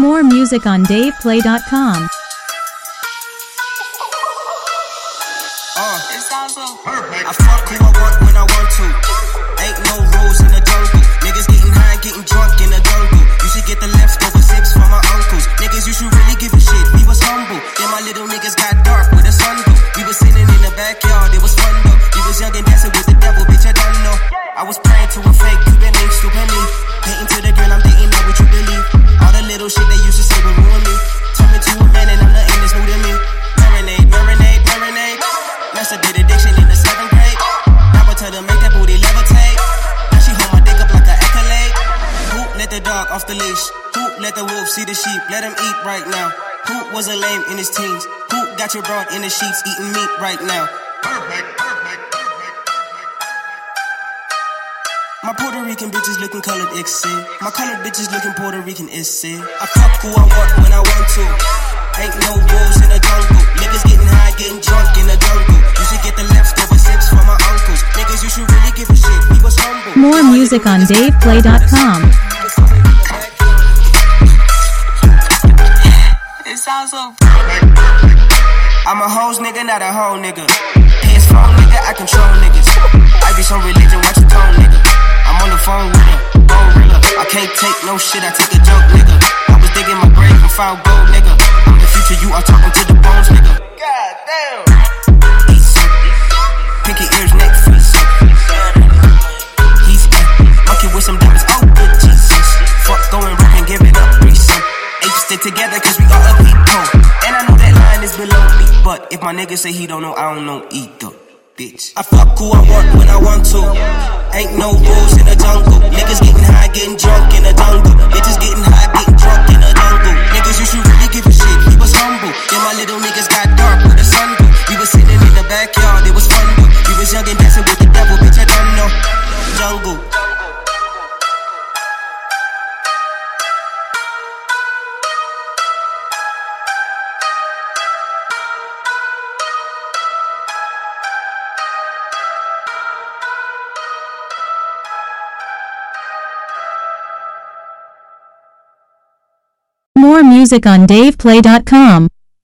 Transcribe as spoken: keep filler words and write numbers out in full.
More music on dave play dot com. Uh, it sounds so perfect. I fuck who I want when I want to. Ain't no rules in the jungle. Niggas getting high, getting drunk in the jungle. You should get the leftover six from my uncles. Niggas, you should really give a shit. We was humble. Then my little niggas got dark with the sun though. We was sitting in the backyard, it was fun though. We was young and dancing with the devil, bitch, I don't know. I was praying to a fake Cuban link, stupid me. Hating to the girl I'm dating, now would you believe? All the little shit they used to say would ruin me. Turn me to a man and I'm nothing that's new to me. Marinade, marinade, marinade. Masturbate addiction in the seventh grade. Now I tell her make that booty levitate. Now she hold my dick up like an accolade. Who let the dog off the leash? Who let the wolf see the sheep? Let him eat right now. Who was a lame in his teens? Who got your broad in the sheets eating meat right now? Perfect, perfect, perfect, perfect. My Puerto Rican bitches looking colored, it's it. My colored bitches looking Puerto Rican, it's it. I fuck who I want when I want to. Ain't no rules in the jungle. Niggas getting high, getting drunk in the jungle. You should get the leftover sips from my uncles. Niggas, you should really give a shit. We was humble. More music on dave play dot com. It sounds so perfect. I'm a hoes nigga, not a hoe nigga. P S four nigga, I control niggas. I be so religion, watch your tone nigga. I'm on the phone with a gorilla. I can't take no shit, I take a joke nigga. I was digging my grave and found gold nigga. I'm the future, you are talking to the bones nigga. God damn. He's up. Pinky ears, neck freeze up. He's up. Monkey with some diamonds, oh good Jesus. Fuck going rock and give it up, threesome. H stick together cause we all a people. And I know that line is below me. But if my nigga say he don't know, I don't know either. Bitch. I fuck who I want when I want to. Ain't no rules in the jungle. Niggas getting high, getting drunk in the jungle. Bitches getting high, getting drunk in the jungle. Niggas, you should really give a shit. We was humble. Then my little niggas got dark with the sun though. We was sitting in the backyard, it was fun though. We was young and dancing with the devil, bitch, I don't know. Jungle. More music on dave play dot com.